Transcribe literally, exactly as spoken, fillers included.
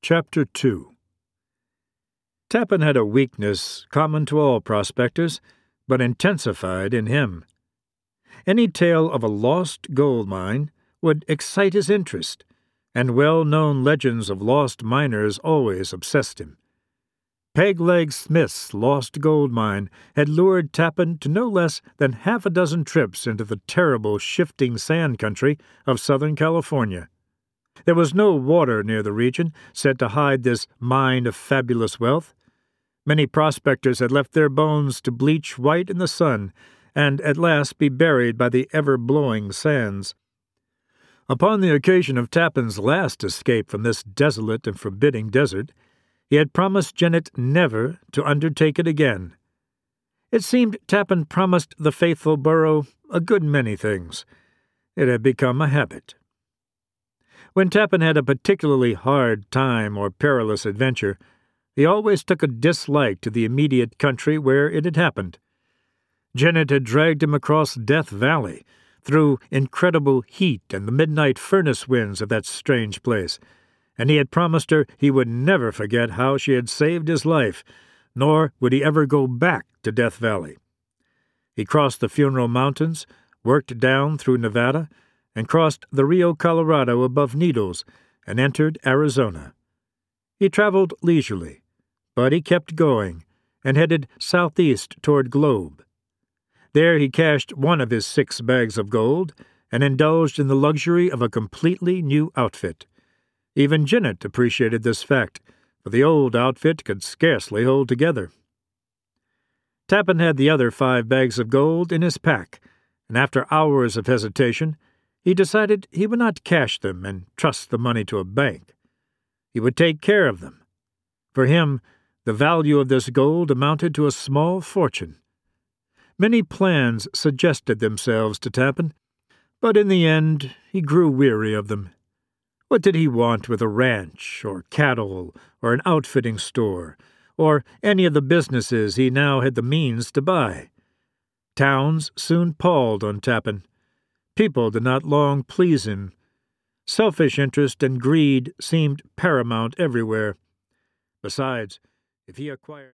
Chapter two. Tappan had a weakness common to all prospectors, but intensified in him. Any tale of a lost gold mine would excite his interest, and well-known legends of lost miners always obsessed him. Peg-Leg Smith's lost gold mine had lured Tappan to no less than half a dozen trips into the terrible shifting sand country of Southern California. There was no water near the region, said to hide this mine of fabulous wealth. Many prospectors had left their bones to bleach white in the sun, and at last be buried by the ever-blowing sands. Upon the occasion of Tappan's last escape from this desolate and forbidding desert, he had promised Janet never to undertake it again. It seemed Tappan promised the faithful burro a good many things. It had become a habit. When Tappan had a particularly hard time or perilous adventure, he always took a dislike to the immediate country where it had happened. Janet had dragged him across Death Valley, through incredible heat and the midnight furnace winds of that strange place, and he had promised her he would never forget how she had saved his life, nor would he ever go back to Death Valley. He crossed the Funeral Mountains, worked down through Nevada, and crossed the Rio Colorado above Needles, and entered Arizona. He traveled leisurely, but he kept going, and headed southeast toward Globe. There he cashed one of his six bags of gold, and indulged in the luxury of a completely new outfit. Even Janet appreciated this fact, for the old outfit could scarcely hold together. Tappan had the other five bags of gold in his pack, and after hours of hesitation, he decided he would not cash them and trust the money to a bank. He would take care of them. For him, the value of this gold amounted to a small fortune. Many plans suggested themselves to Tappan, but in the end he grew weary of them. What did he want with a ranch, or cattle, or an outfitting store, or any of the businesses he now had the means to buy? Towns soon palled on Tappan. People did not long please him. Selfish interest and greed seemed paramount everywhere. Besides, if he acquired